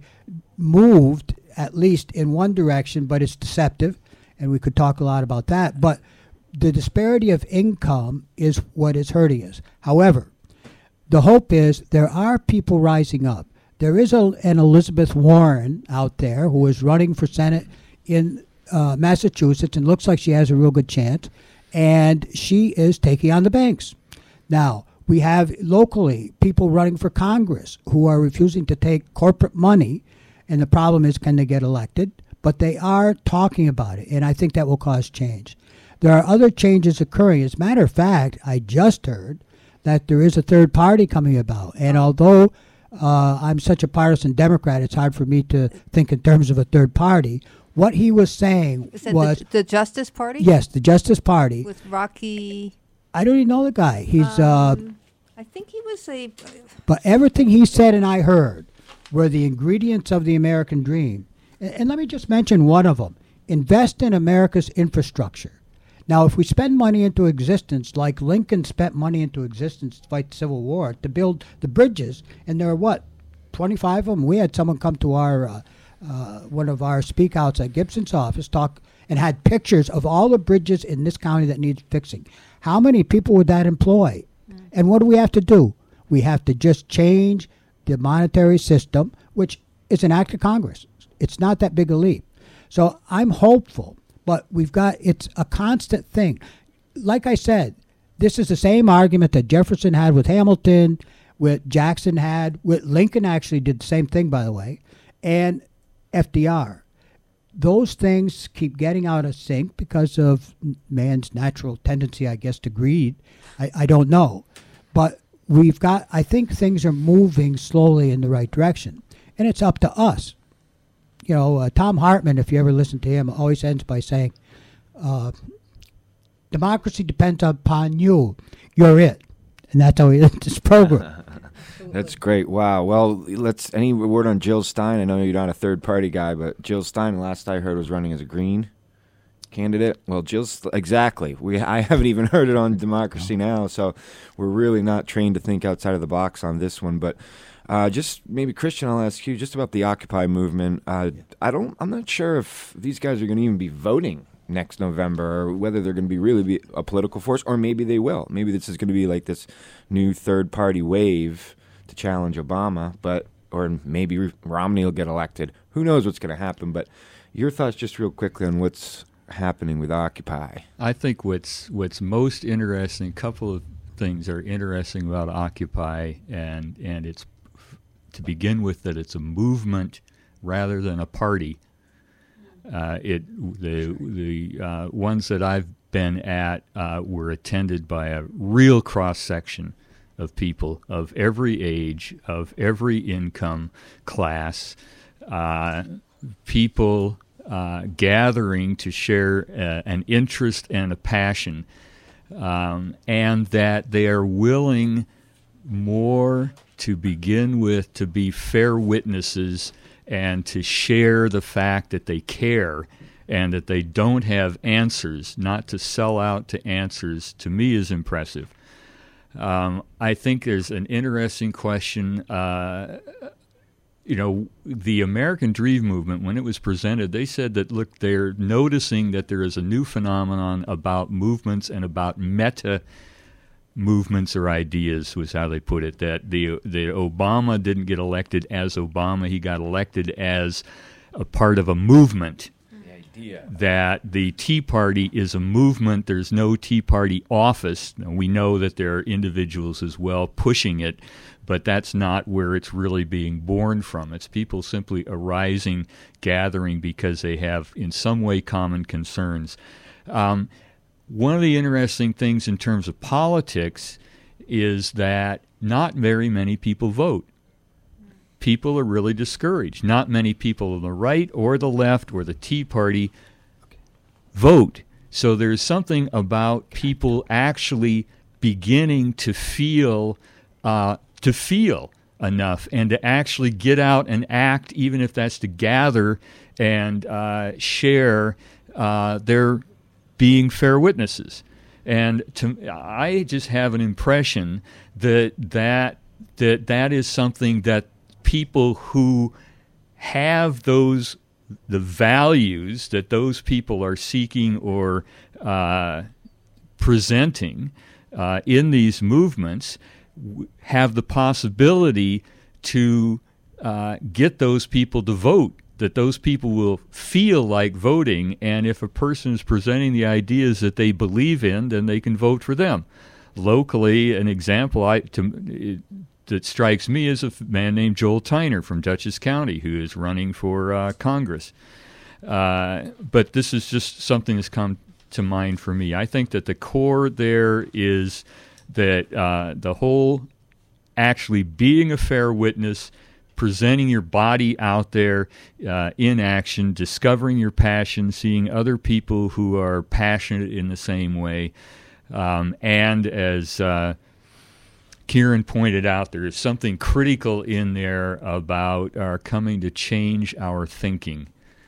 moved at least in one direction, but it's deceptive, and we could talk a lot about that. But the disparity of income is what is hurting us. However, the hope is there are people rising up. There is a, an Elizabeth Warren out there who is running for Senate in uh, Massachusetts, and looks like she has a real good chance. And she is taking on the banks. Now, we have locally people running for Congress who are refusing to take corporate money, and the problem is, can they get elected? But they are talking about it, and I think that will cause change. There are other changes occurring. As a matter of fact, I just heard that there is a third party coming about. And although uh, I'm such a partisan Democrat, it's hard for me to think in terms of a third party. What he was saying Is that was... the, the Justice Party? Yes, the Justice Party. With Rocky... I don't even know the guy. He's... Um, uh, I think he was a... But everything he said and I heard were the ingredients of the American dream. And, and let me just mention one of them. Invest in America's infrastructure. Now, if we spend money into existence, like Lincoln spent money into existence to fight the Civil War, to build the bridges, and there are, what, twenty-five of them? We had someone come to our uh, uh, one of our speak outs at Gibson's office, talk, and had pictures of all the bridges in this county that need fixing. How many people would that employ? Mm. And what do we have to do? We have to just change the monetary system, which is an act of Congress. It's not that big a leap. So I'm hopeful. But we've got, it's a constant thing. Like I said, this is the same argument that Jefferson had with Hamilton, with Jackson had, with Lincoln actually did the same thing, by the way, and F D R. Those things keep getting out of sync because of man's natural tendency, I guess, to greed. I, I don't know. But we've got, I think things are moving slowly in the right direction. And it's up to us. You know, uh, Tom Hartman, if you ever listen to him, always ends by saying, uh, democracy depends upon you. You're it. And that's how he ends this program. That's great. Wow. Well, let's, any word on Jill Stein? I know you're not a third-party guy, but Jill Stein, last I heard, was running as a Green candidate. Well, Jill's, exactly. We I haven't even heard it on Democracy Now!, so we're really not trained to think outside of the box on this one, but... Uh, just maybe, Christian, I'll ask you just about the Occupy movement. Uh, I don't. I'm not sure if these guys are going to even be voting next November, or whether they're going to be really be a political force, or maybe they will. Maybe this is going to be like this new third-party wave to challenge Obama, but or maybe Romney will get elected. Who knows what's going to happen? But your thoughts, just real quickly, on what's happening with Occupy. I think what's what's most interesting. A couple of things are interesting about Occupy, and and it's. To begin with, that it's a movement rather than a party. Uh, it the the uh, ones that I've been at uh, were attended by a real cross section of people of every age, of every income class, uh, people uh, gathering to share uh, an interest and a passion, um, and that they are willing more to begin with to be fair witnesses and to share the fact that they care and that they don't have answers, not to sell out to answers, to me is impressive. Um, I think there's an interesting question. Uh, you know, the American Dream movement, when it was presented, they said that, look, they're noticing that there is a new phenomenon about movements and about meta movements or ideas, was how they put it, that the the Obama didn't get elected as Obama, he got elected as a part of a movement. The idea that the Tea Party is a movement, there's no Tea Party office. Now, we know that there are individuals as well pushing it, but that's not where it's really being born from. It's people simply arising, gathering because they have in some way common concerns. Um, One of the interesting things in terms of politics is that not very many people vote. People are really discouraged. Not many people on the right or the left or the Tea Party vote. So there's something about people actually beginning to feel uh, to feel enough and to actually get out and act, even if that's to gather and uh, share uh, their being fair witnesses. And to, I just have an impression that that that that is something that people who have those the values that those people are seeking or uh, presenting uh, in these movements w- have the possibility to uh, get those people to vote that those people will feel like voting, and if a person is presenting the ideas that they believe in, then they can vote for them. Locally, an example I, to, it, that strikes me is a man named Joel Tyner from Dutchess County who is running for uh, Congress. Uh, but this is just something that's come to mind for me. I think that the core there is that uh, the whole actually being a fair witness, presenting your body out there uh, in action, discovering your passion, seeing other people who are passionate in the same way. Um, and as uh, Kieran pointed out, there is something critical in there about our coming to change our thinking.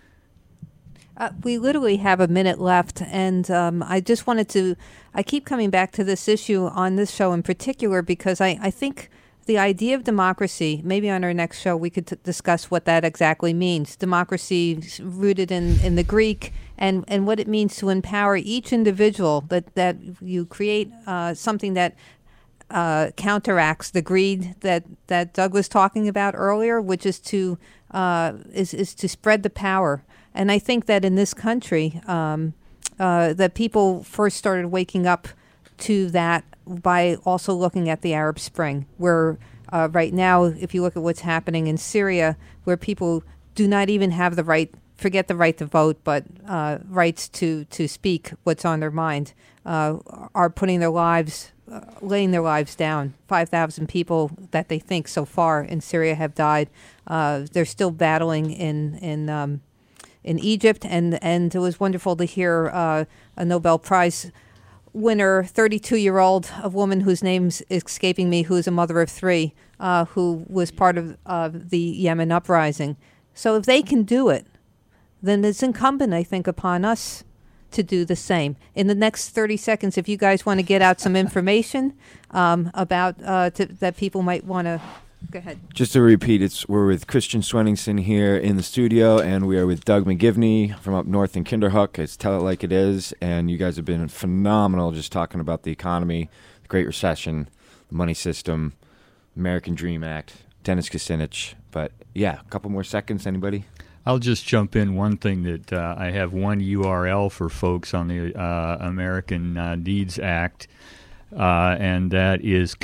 Uh, we literally have a minute left, and um, I just wanted to, I keep coming back to this issue on this show in particular because I, I think the idea of democracy, maybe on our next show we could t- discuss what that exactly means. Democracy rooted in, in the Greek and, and what it means to empower each individual, that, that you create uh, something that uh, counteracts the greed that, that Doug was talking about earlier, which is to uh, is, is to spread the power. And I think that in this country, um, uh, that people first started waking up to that by also looking at the Arab Spring, where uh, right now, if you look at what's happening in Syria, where people do not even have the right, forget the right to vote, but uh, rights to, to speak what's on their mind, uh, are putting their lives, uh, laying their lives down. five thousand people that they think so far in Syria have died. Uh, they're still battling in, in um, in Egypt, and, and it was wonderful to hear uh, a Nobel Prize winner, thirty-two-year-old, a woman whose name's escaping me, who is a mother of three, uh, who was part of uh, the Yemen uprising. So if they can do it, then it's incumbent, I think, upon us to do the same. In the next thirty seconds, if you guys want to get out some information um, about uh, to, that people might want to... Go ahead. Just to repeat, it's we're with Christian Swenningson here in the studio, and we are with Doug McGivney from up north in Kinderhook. It's Tell It Like It Is, and you guys have been phenomenal just talking about the economy, the Great Recession, the money system, American Dream Act, Dennis Kucinich. But, yeah, a couple more seconds. Anybody? I'll just jump in one thing that uh, I have one U R L for folks on the uh, American uh, Needs Act. Uh, and that is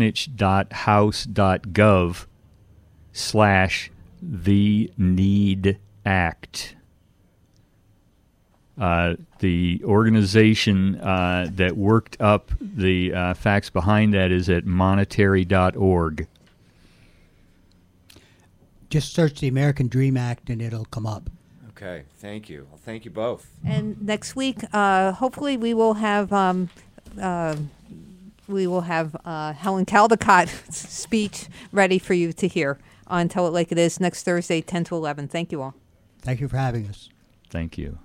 kucinich.house.gov slash the need act. Uh, the organization uh, that worked up the uh, facts behind that is at monetary dot org. Just search the American Dream Act and it'll come up. Okay, thank you. Well, thank you both. And next week, uh, hopefully we will have... Um, uh, we will have uh, Helen Caldicott's speech ready for you to hear on Tell It Like It Is next Thursday, ten to eleven. Thank you all. Thank you for having us. Thank you.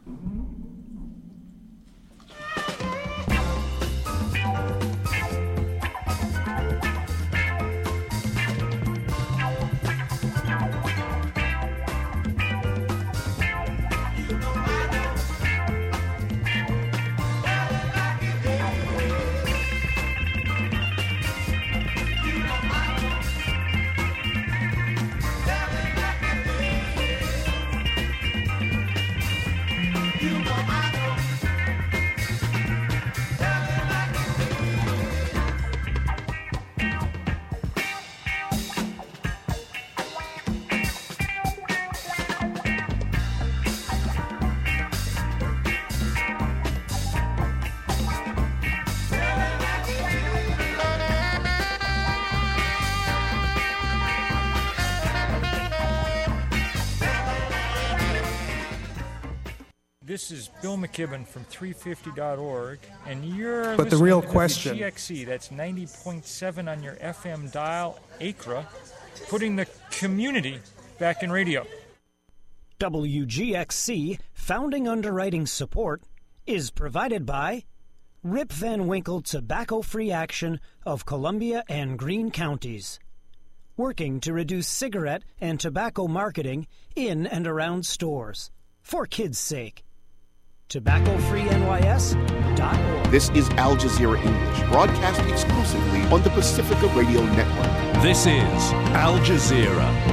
This is Bill McKibben from three fifty dot org, and you're but the real question, G X E, that's ninety point seven on your F M dial, Acra, putting the community back in radio. W G X C founding underwriting support is provided by Rip Van Winkle Tobacco-Free Action of Columbia and Greene Counties, working to reduce cigarette and tobacco marketing in and around stores, for kids' sake. tobacco free N Y S dot org. This is Al Jazeera English, broadcast exclusively on the Pacifica Radio Network. This is Al Jazeera.